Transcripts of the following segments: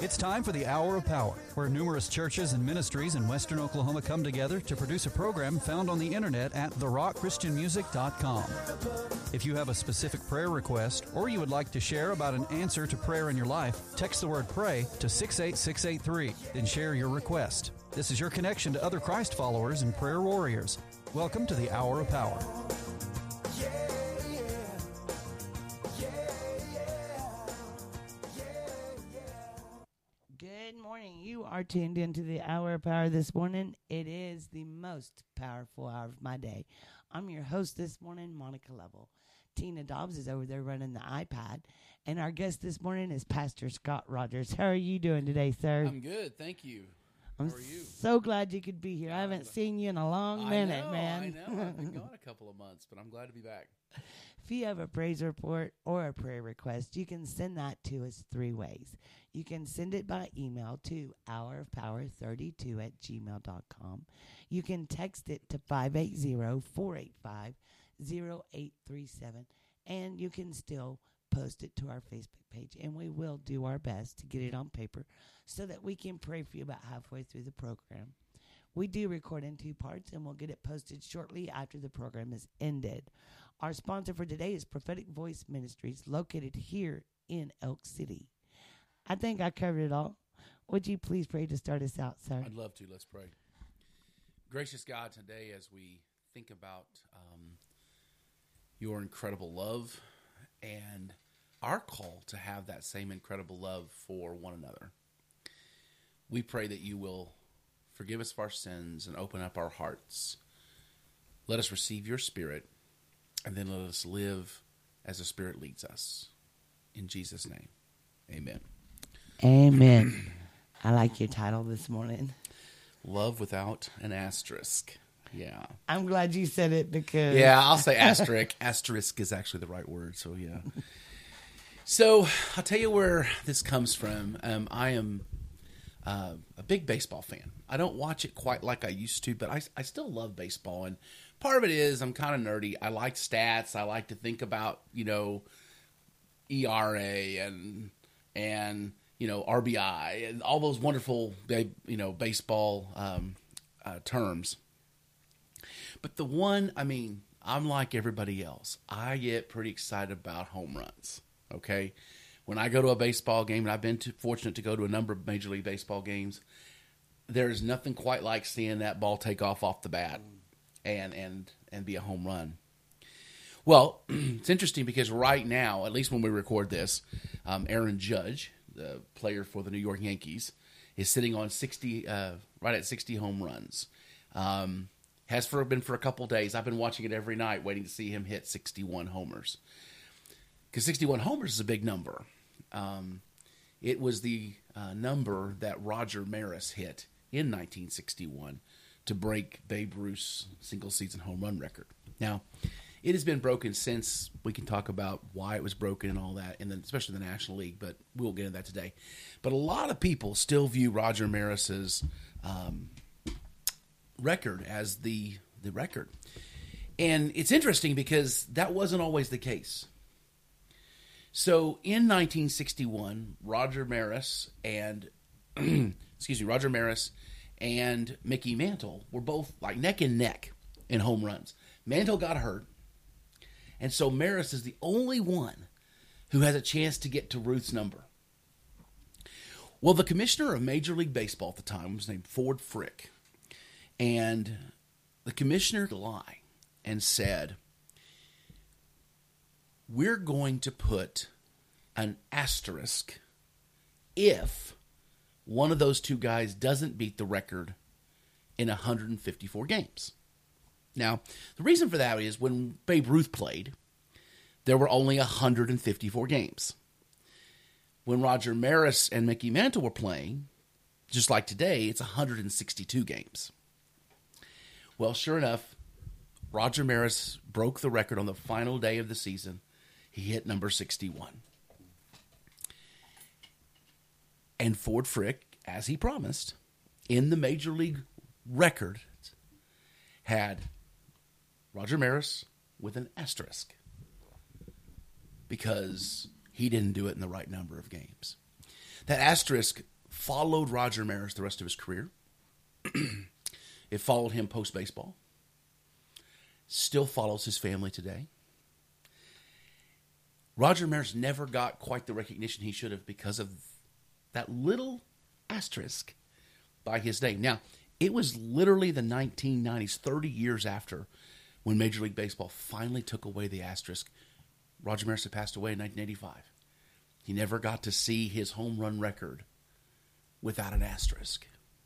It's time for the Hour of Power, where numerous churches and ministries in Western Oklahoma come together to produce a program found on the internet at therockchristianmusic.com. If you have a specific prayer request or you would like to share about an answer to prayer in your life, text the word PRAY to 68683, then share your request. This is your connection to other Christ followers and prayer warriors. Welcome to the Hour of Power. Good morning. You are tuned into the Hour of Power this morning. It is the most powerful hour of my day. I'm your host this morning, Monica Lovell. Tina Dobbs is over there running the iPad. And our guest this morning is Pastor Scott Rogers. How are you doing today, sir? I'm good. Thank you. I'm How are you? so glad you could be here. I haven't seen you in a long minute, man. I know. I've been gone a couple of months, but I'm glad to be back. If you have a praise report or a prayer request, you can send that to us three ways. You can send it by email to hourofpower32@gmail.com. You can text it to 580-485-0837. And you can still post it to our Facebook page. And we will do our best to get it on paper so that we can pray for you about halfway through the program. We do record in two parts, and we'll get it posted shortly after the program is ended. Our sponsor for today is Prophetic Voice Ministries, located here in Elk City. I think I covered it all. Would you please pray to start us out, sir? I'd love to. Let's pray. Gracious God, today as we think about your incredible love and our call to have that same incredible love for one another, we pray that you will forgive us of our sins and open up our hearts. Let us receive your Spirit, and then let us live as the Spirit leads us. In Jesus' name, amen. Amen. I like your title this morning. Love without an asterisk. Yeah. I'm glad you said it because... Yeah, I'll say asterisk. Asterisk is actually the right word, so yeah. So, I'll tell you where this comes from. I am a big baseball fan. I don't watch it quite like I used to, but I still love baseball. And part of it is I'm kind of nerdy. I like stats. I like to think about, ERA and RBI and all those wonderful, baseball terms. But the one, I'm like everybody else. I get pretty excited about home runs, okay? When I go to a baseball game, and I've been fortunate to go to a number of Major League Baseball games, there's nothing quite like seeing that ball take off the bat and be a home run. Well, it's interesting because right now, at least when we record this, Aaron Judge, the player for the New York Yankees, is sitting on 60, right at 60 home runs. Has been for a couple days. I've been watching it every night, waiting to see him hit 61 homers. Because 61 homers is a big number. It was the number that Roger Maris hit in 1961 to break Babe Ruth's single-season home run record. Now, it has been broken since. We can talk about why it was broken and all that, and then especially the National League, but we'll get into that today. But a lot of people still view Roger Maris's record as the record. And it's interesting because that wasn't always the case. So in 1961, Roger Maris and Mickey Mantle were both like neck and neck in home runs. Mantle got hurt, and so Maris is the only one who has a chance to get to Ruth's number. Well, the commissioner of Major League Baseball at the time was named Ford Frick, and the commissioner lied and said, we're going to put an asterisk if one of those two guys doesn't beat the record in 154 games. Now, the reason for that is when Babe Ruth played, there were only 154 games. When Roger Maris and Mickey Mantle were playing, just like today, it's 162 games. Well, sure enough, Roger Maris broke the record on the final day of the season. He hit number 61. And Ford Frick, as he promised, in the Major League record, had Roger Maris with an asterisk because he didn't do it in the right number of games. That asterisk followed Roger Maris the rest of his career. It followed him post-baseball. Still follows his family today. Roger Maris never got quite the recognition he should have because of that little asterisk by his name. Now, it was literally the 1990s, 30 years after, when Major League Baseball finally took away the asterisk. Roger Maris had passed away in 1985. He never got to see his home run record without an asterisk.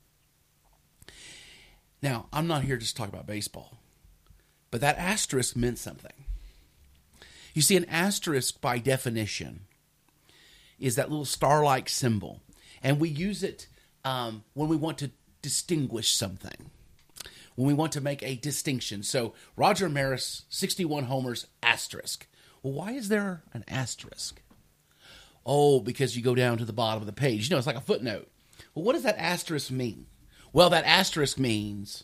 Now, I'm not here just to talk about baseball, but that asterisk meant something. You see, an asterisk, by definition, is that little star-like symbol, and we use it when we want to distinguish something, when we want to make a distinction. So, Roger Maris, 61 homers, asterisk. Well, why is there an asterisk? Oh, because you go down to the bottom of the page. You know, it's like a footnote. Well, what does that asterisk mean? Well, that asterisk means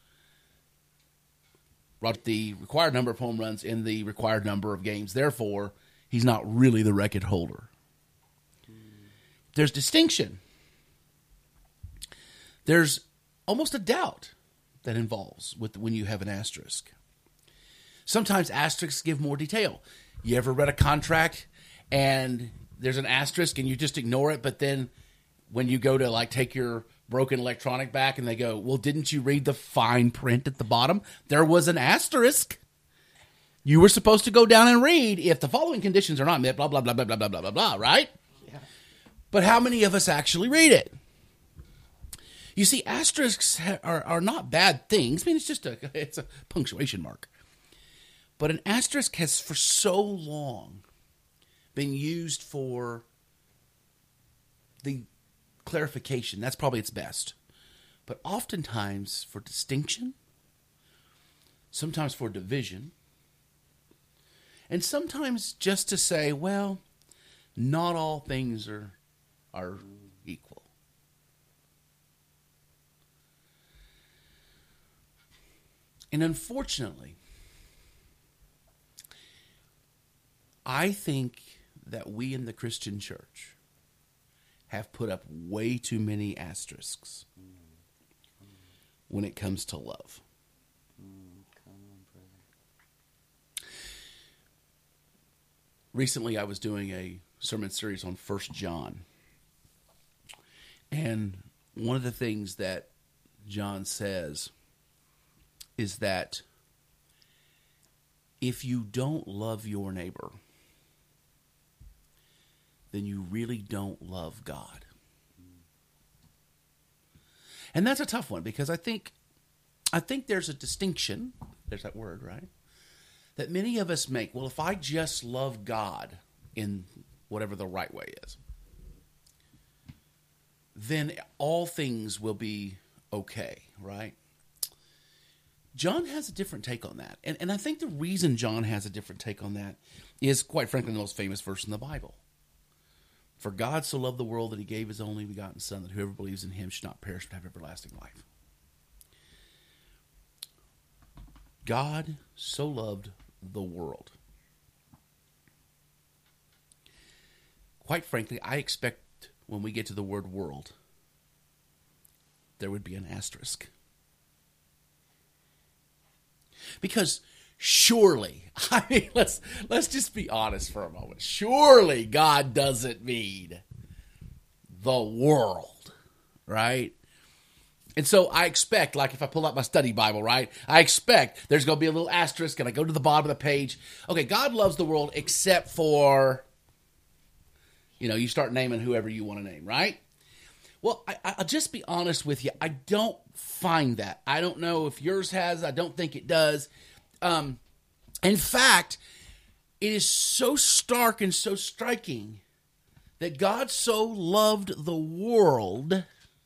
the required number of home runs in the required number of games. Therefore, he's not really the record holder. There's distinction. There's almost a doubt that involves when you have an asterisk. Sometimes asterisks give more detail. You ever read a contract and there's an asterisk and you just ignore it, but then when you go to like take your broken electronic back and they go, well, didn't you read the fine print at the bottom? There was an asterisk. You were supposed to go down and read if the following conditions are not met, blah, blah, blah, blah, blah, blah, blah, blah, blah, right? Yeah. But how many of us actually read it? You see, asterisks are not bad things. I mean, it's a punctuation mark. But an asterisk has for so long been used for the clarification. That's probably its best. But oftentimes for distinction, sometimes for division, and sometimes just to say, well, not all things are equal. And unfortunately, I think that we in the Christian church have put up way too many asterisks when it comes to love. Recently, I was doing a sermon series on 1 John. And one of the things that John says is that if you don't love your neighbor, then you really don't love God. And that's a tough one because I think there's a distinction, there's that word, right? That many of us make. Well, if I just love God in whatever the right way is, then all things will be okay, right? John has a different take on that. And I think the reason John has a different take on that is, quite frankly, the most famous verse in the Bible. For God so loved the world that he gave his only begotten Son, that whoever believes in him should not perish but have everlasting life. God so loved the world. Quite frankly, I expect when we get to the word world, there would be an asterisk. Because surely, I mean, let's just be honest for a moment. Surely God doesn't mean the world, right? And so I expect, like if I pull out my study Bible, right? I expect there's going to be a little asterisk and I go to the bottom of the page. Okay, God loves the world except for, you start naming whoever you want to name, right? Well, I'll just be honest with you. I don't find that. I don't know if yours has. I don't think it does. In fact, it is so stark and so striking that God so loved the world,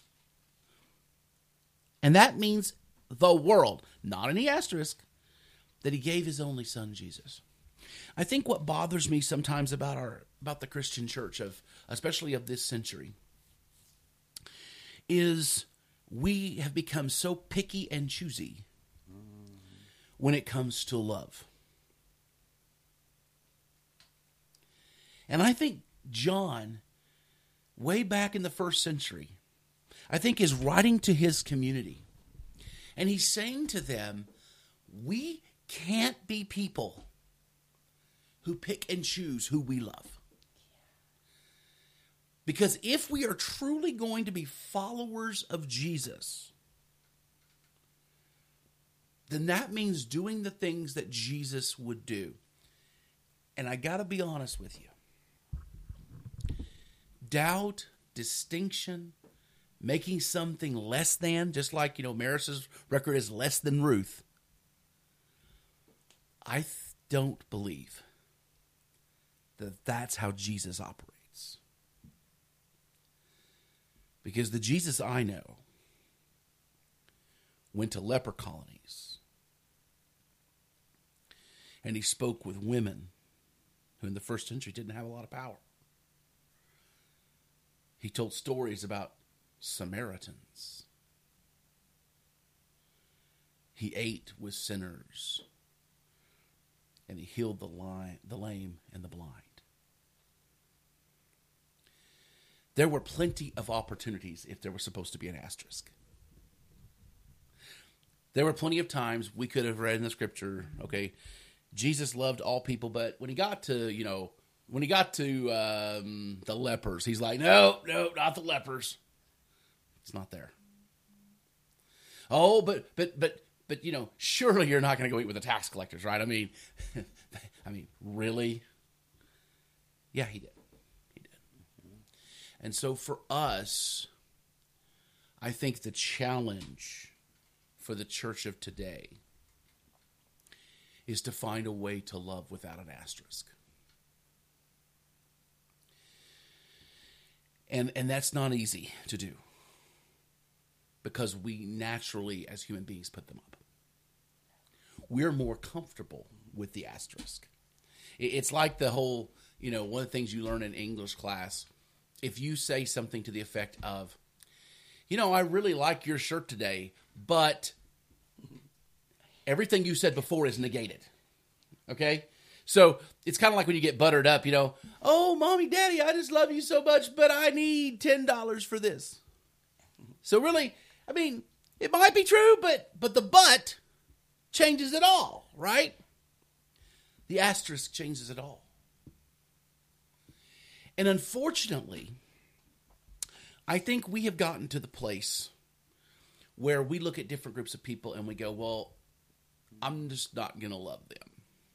and that means the world, not any asterisk, that he gave his only son, Jesus. I think what bothers me sometimes about the Christian church, especially of this century, is we have become so picky and choosy when it comes to love. And I think John way back in the first century, I think is writing to his community. And he's saying to them, we can't be people who pick and choose who we love. Because if we are truly going to be followers of Jesus, then that means doing the things that Jesus would do. And I got to be honest with you. Doubt, distinction, making something less than, just like, Maris's record is less than Ruth. I don't believe that that's how Jesus operates. Because the Jesus I know went to leper colonies. And he spoke with women who in the first century didn't have a lot of power. He told stories about Samaritans. He ate with sinners. And he healed the lame and the blind. There were plenty of opportunities if there was supposed to be an asterisk. There were plenty of times we could have read in the scripture, okay, Jesus loved all people, but when he got to, the lepers, he's like, no, not the lepers. It's not there. Oh, but surely you're not going to go eat with the tax collectors, right? I mean, really? Yeah, he did. And so for us, I think the challenge for the church of today is to find a way to love without an asterisk. And that's not easy to do because we naturally, as human beings, put them up. We're more comfortable with the asterisk. It's like the whole, one of the things you learn in English class, if you say something to the effect of, I really like your shirt today, but everything you said before is negated. Okay? So it's kind of like when you get buttered up, oh, mommy, daddy, I just love you so much, but I need $10 for this. So really, it might be true, but the but changes it all, right? The asterisk changes it all. And unfortunately, I think we have gotten to the place where we look at different groups of people and we go, well, I'm just not going to love them.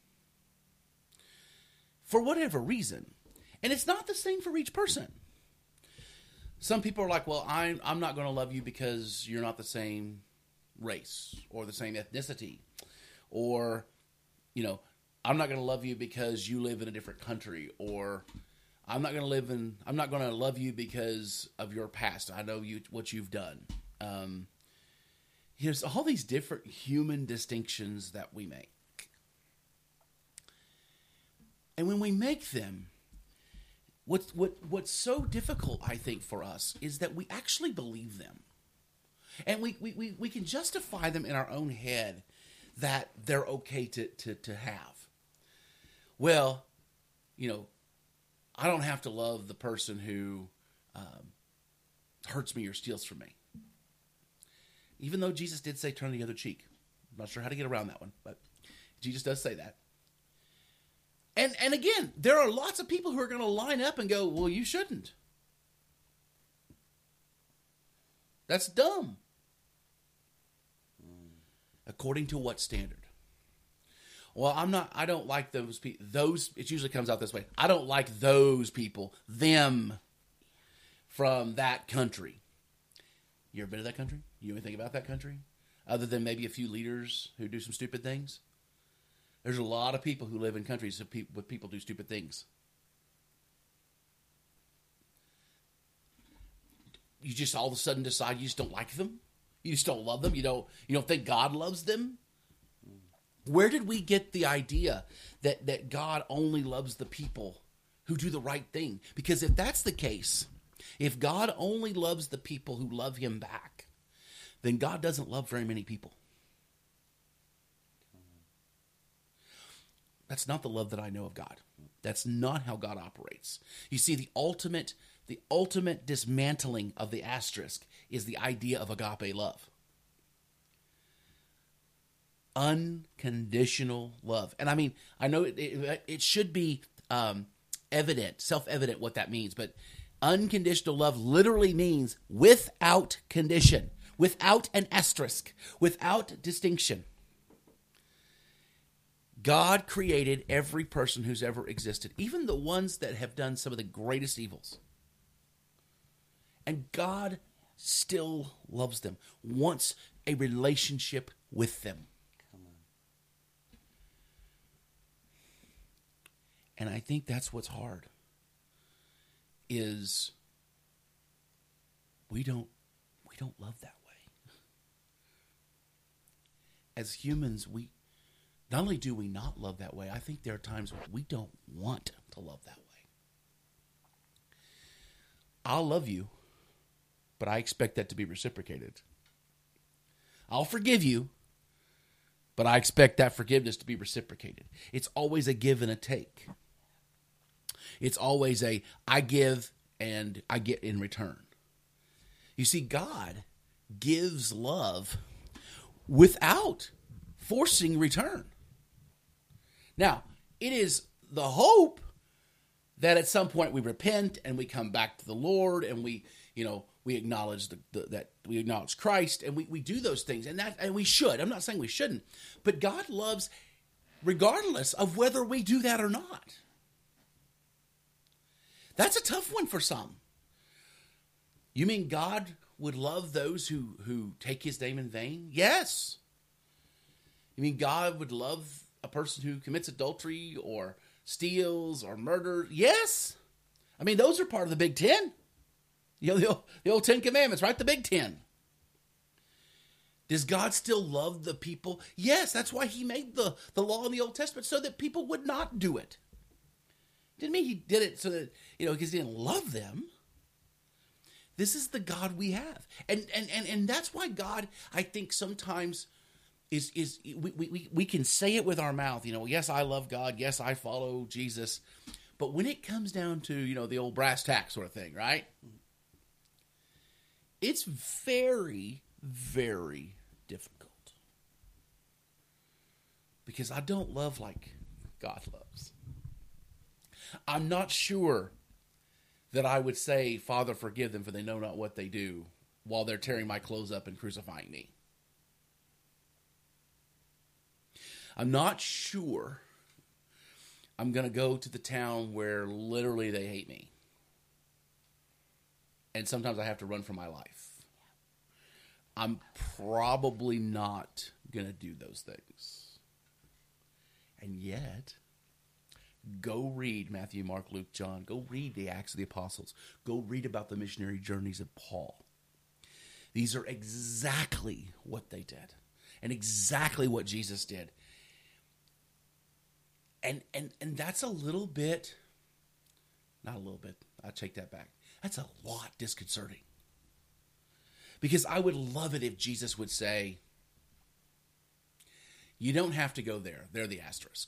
For whatever reason. And it's not the same for each person. Some people are like, well, I'm not going to love you because you're not the same race or the same ethnicity. Or, I'm not going to love you because you live in a different country. Or I'm not going to love you because of your past. I know what you've done. There's all these different human distinctions that we make. And when we make them, what's so difficult, I think, for us is that we actually believe them. And we can justify them in our own head that they're okay to have. Well, I don't have to love the person who hurts me or steals from me. Even though Jesus did say turn the other cheek. I'm not sure how to get around that one, but Jesus does say that. And again, there are lots of people who are going to line up and go, well, you shouldn't. That's dumb. According to what standard? Well, I don't like those people. It usually comes out this way. I don't like those people, them, from that country. You ever been to that country? You know anything about that country? Other than maybe a few leaders who do some stupid things? There's a lot of people who live in countries where people do stupid things. You just all of a sudden decide you just don't like them? You just don't love them? You don't think God loves them? Where did we get the idea that God only loves the people who do the right thing? Because if that's the case, if God only loves the people who love him back, then God doesn't love very many people. That's not the love that I know of God. That's not how God operates. You see, the ultimate the ultimate dismantling of the asterisk is the idea of agape love. Unconditional love. And I mean, I know it should be evident, self-evident what that means, but unconditional love literally means without condition, without an asterisk, without distinction. God created every person who's ever existed, even the ones that have done some of the greatest evils. And God still loves them, wants a relationship with them. And I think that's what's hard, is we don't love that way. As humans, we not only do we not love that way, I think there are times when we don't want to love that way. I'll love you, but I expect that to be reciprocated. I'll forgive you, but I expect that forgiveness to be reciprocated. It's always a give and a take. It's always a I give and I get in return. You see, God gives love without forcing return. Now, it is the hope that at some point we repent and we come back to the Lord and we acknowledge that we acknowledge Christ and we do those things, and we should. I'm not saying we shouldn't, but God loves regardless of whether we do that or not. That's a tough one for some. You mean God would love those who take his name in vain? Yes. You mean God would love a person who commits adultery or steals or murders? Yes. I mean, those are part of the Big Ten. The old 10 Commandments, right? The Big Ten. Does God still love the people? Yes, that's why he made the law in the Old Testament, so that people would not do it. Didn't mean he did it so that, because he didn't love them. This is the God we have. And that's why God, I think sometimes we can say it with our mouth, yes, I love God. Yes, I follow Jesus. But when it comes down to, the old brass tacks sort of thing, right? It's very, very difficult. Because I don't love like God loves. I'm not sure that I would say, Father, forgive them, for they know not what they do, while they're tearing my clothes up and crucifying me. I'm not sure I'm going to go to the town where literally they hate me. And sometimes I have to run for my life. I'm probably not going to do those things. And yet, go read Matthew, Mark, Luke, John. Go read the Acts of the Apostles. Go read about the missionary journeys of Paul. These are exactly what they did and exactly what Jesus did. And that's a little bit, not a little bit, I'll take that back. That's a lot disconcerting. Because I would love it if Jesus would say, you don't have to go there. They're the asterisk.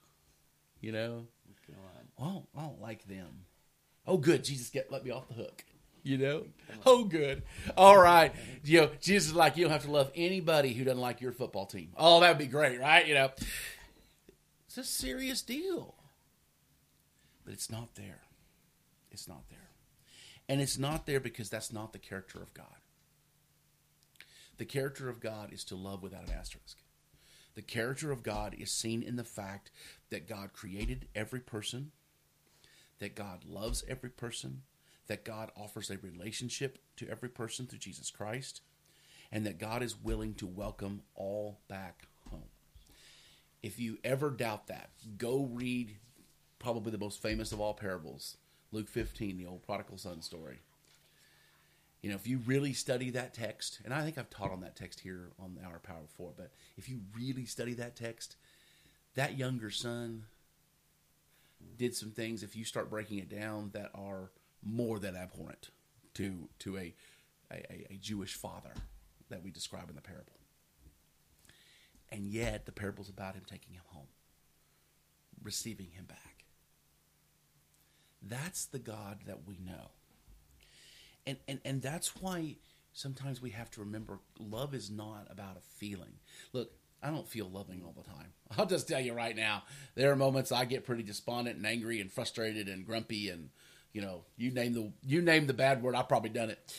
Well, I don't like them. Oh, good. Jesus let me off the hook. Oh, good. All right. Jesus is like, you don't have to love anybody who doesn't like your football team. Oh, that would be great, right? It's a serious deal. But it's not there. It's not there. And it's not there because that's not the character of God. The character of God is to love without an asterisk. The character of God is seen in the fact that God created every person, that God loves every person, that God offers a relationship to every person through Jesus Christ, and that God is willing to welcome all back home. If you ever doubt that, go read probably the most famous of all parables, Luke 15, the old prodigal son story. If you really study that text, and I think I've taught on that text here on Our Power before, but if you really study that text, that younger son did some things, if you start breaking it down, that are more than abhorrent to a Jewish father that we describe in the parable. And yet, the parable's about him taking him home, receiving him back. That's the God that we know. And that's why sometimes we have to remember love is not about a feeling. Look, I don't feel loving all the time. I'll just tell you right now, there are moments I get pretty despondent and angry and frustrated and grumpy and, you name the bad word, I've probably done it.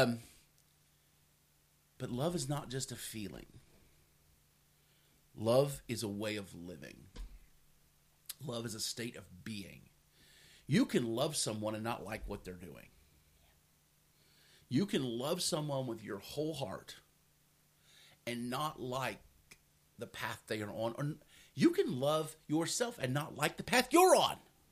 But love is not just a feeling. Love is a way of living. Love is a state of being. You can love someone and not like what they're doing. You can love someone with your whole heart and not like the path they are on. Or you can love yourself and not like the path you're on.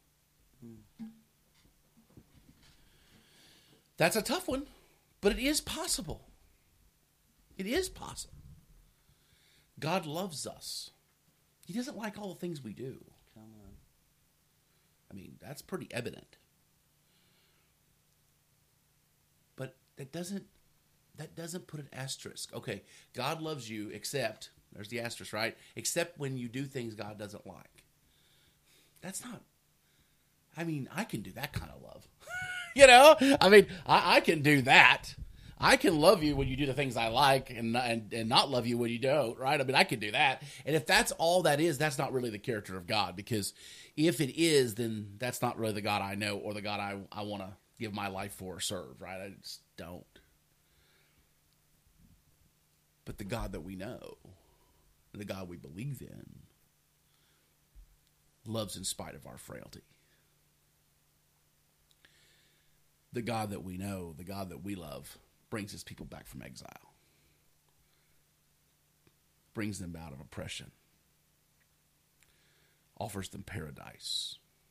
That's a tough one, but it is possible. It is possible. God loves us. He doesn't like all the things we do. Come on. I mean, that's pretty evident. But that doesn't put an asterisk. Okay, God loves you except, there's the asterisk, right? Except when you do things God doesn't like. That's not, I mean, I can do that kind of love. I mean, I can do that. I can love you when you do the things I like and not love you when you don't, right? I mean, I can do that. And if that's all that is, that's not really the character of God. Because if it is, then that's not really the God I know or the God I want to give my life for or serve, right? I just don't. But the God that we know, the God we believe in, loves in spite of our frailty. The God that we know, the God that we love, brings his people back from exile. Brings them out of oppression. Offers them paradise.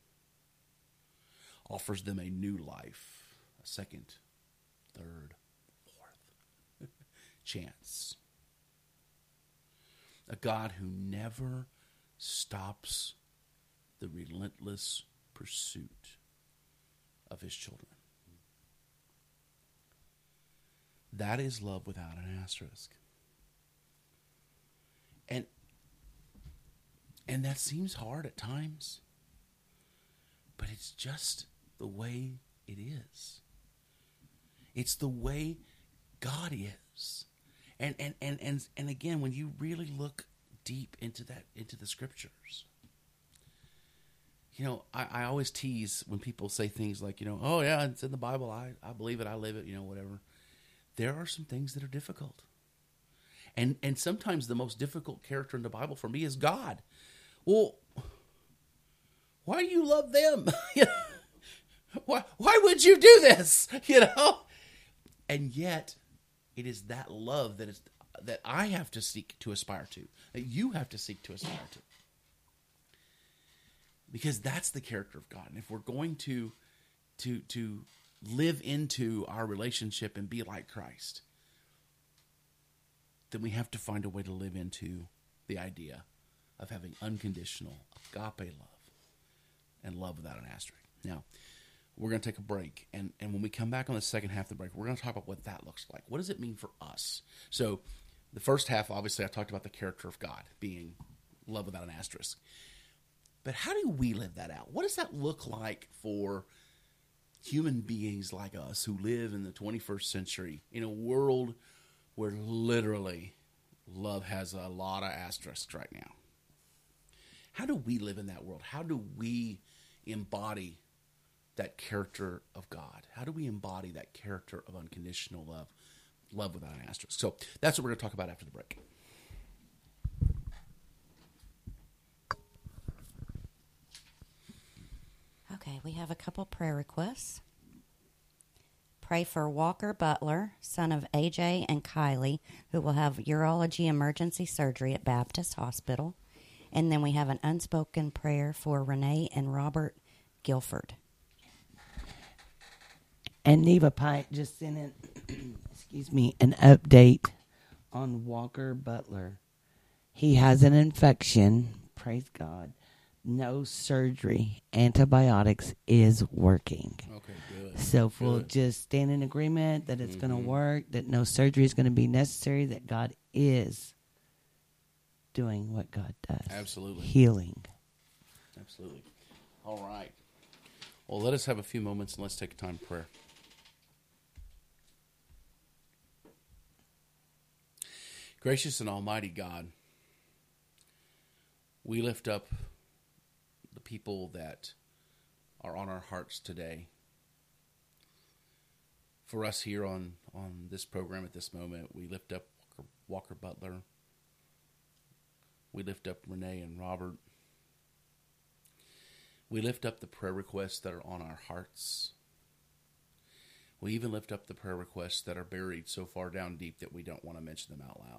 Offers them a new life. A second, third, fourth chance. A God who never stops the relentless pursuit of his children. That is love without an asterisk. And that seems hard at times. But it's just the way it is. It's the way God is. And again, when you really look deep into the scriptures, I always tease when people say things like, oh yeah, it's in the Bible. I believe it. I live it, whatever. There are some things that are difficult. And sometimes the most difficult character in the Bible for me is God. Well, why do you love them? Why would you do this? And yet, it is that love that I have to seek to aspire to, that you have to seek to aspire to. Because that's the character of God. And if we're going to live into our relationship and be like Christ, then we have to find a way to live into the idea of having unconditional agape love and love without an asterisk. Now, we're going to take a break, and when we come back on the second half of the break, we're going to talk about what that looks like. What does it mean for us? So the first half, obviously, I talked about the character of God being love without an asterisk. But how do we live that out? What does that look like for human beings like us who live in the 21st century in a world where literally love has a lot of asterisks right now? How do we live in that world? How do we embody that character of God? How do we embody that character of unconditional love without an asterisk? So that's what we're going to talk about after the break. Okay, we have a couple prayer requests. Pray for Walker Butler, son of AJ and Kylie, who will have urology emergency surgery at Baptist Hospital. And then we have an unspoken prayer for Renee and Robert Guilford. And Neva Pike just sent in, an update on Walker Butler. He has an infection. Praise God. No surgery. Antibiotics is working. Okay, good. So if we'll just stand in agreement that it's going to work, that no surgery is going to be necessary, that God is doing what God does. Absolutely. Healing. Absolutely. All right. Well, let us have a few moments and let's take a time of prayer. Gracious and almighty God, we lift up the people that are on our hearts today. For us here on this program at this moment, we lift up Walker Butler. We lift up Renee and Robert. We lift up the prayer requests that are on our hearts. We even lift up the prayer requests that are buried so far down deep that we don't want to mention them out loud.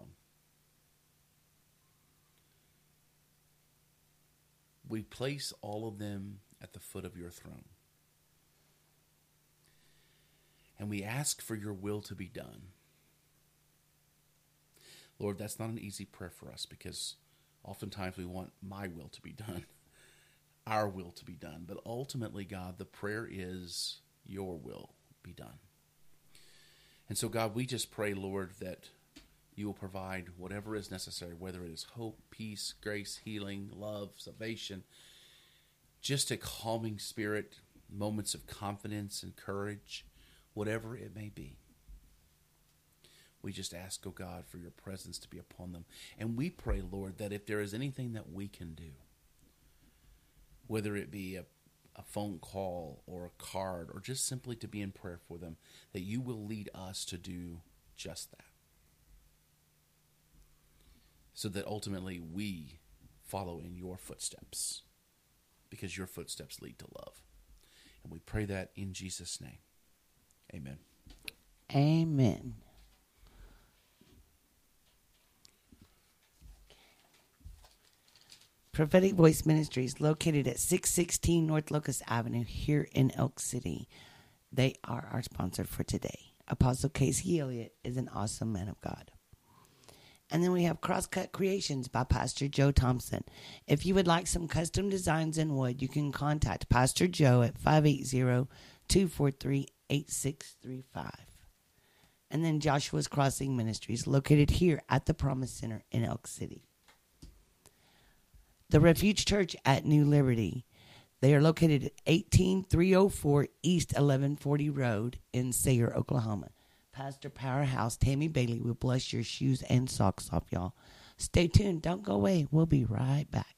We place all of them at the foot of your throne. And we ask for your will to be done. Lord, that's not an easy prayer for us because oftentimes we want my will to be done, our will to be done. But ultimately, God, the prayer is your will be done. And so, God, we just pray, Lord, that you will provide whatever is necessary, whether it is hope, peace, grace, healing, love, salvation, just a calming spirit, moments of confidence and courage, whatever it may be. We just ask, oh God, for your presence to be upon them. And we pray, Lord, that if there is anything that we can do, whether it be a phone call or a card or just simply to be in prayer for them, that you will lead us to do just that. So that ultimately we follow in your footsteps, because your footsteps lead to love. And we pray that in Jesus' name. Amen. Amen. Prophetic Voice Ministries, located at 616 North Locust Avenue here in Elk City. They are our sponsor for today. Apostle Casey Elliott is an awesome man of God. And then we have Crosscut Creations by Pastor Joe Thompson. If you would like some custom designs in wood, you can contact Pastor Joe at 580-243-8635. And then Joshua's Crossing Ministries, located here at the Promise Center in Elk City. The Refuge Church at New Liberty. They are located at 18304 East 1140 Road in Sayre, Oklahoma. Pastor Powerhouse Tammy Bailey will bless your shoes and socks off, y'all. Stay tuned. Don't go away. We'll be right back.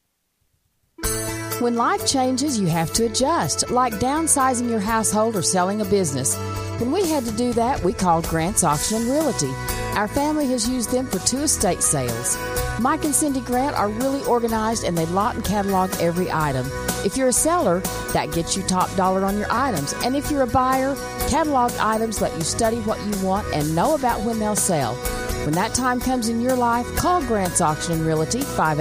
When life changes, you have to adjust, like downsizing your household or selling a business. When we had to do that, we called Grant's Auction and Realty. Our family has used them for 2 estate sales. Mike and Cindy Grant are really organized, and they lot and catalog every item. If you're a seller, that gets you top dollar on your items. And if you're a buyer, catalog items let you study what you want and know about when they'll sell. When that time comes in your life, call Grant's Auction and Realty,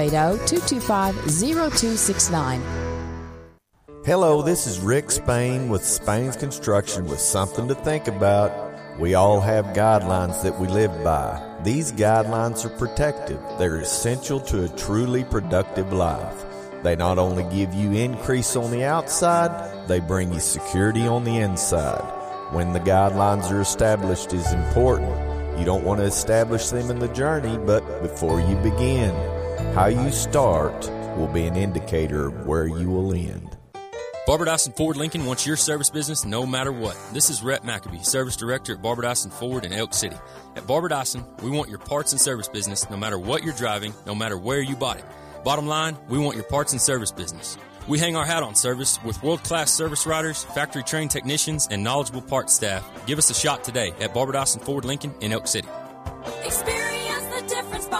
580-225-0269. Hello, this is Rick Spain with Spain's Construction with something to think about. We all have guidelines that we live by. These guidelines are protective. They're essential to a truly productive life. They not only give you increase on the outside, they bring you security on the inside. When the guidelines are established is important. You don't want to establish them in the journey, but before you begin. How you start will be an indicator of where you will end. Barbara Dyson Ford Lincoln wants your service business no matter what. This is Rhett McAbee, Service Director at Barbara Dyson Ford in Elk City. At Barbara Dyson, we want your parts and service business no matter what you're driving, no matter where you bought it. Bottom line, we want your parts and service business. We hang our hat on service with world-class service writers, factory-trained technicians, and knowledgeable parts staff. Give us a shot today at Barbara Dyson Ford Lincoln in Elk City. Experience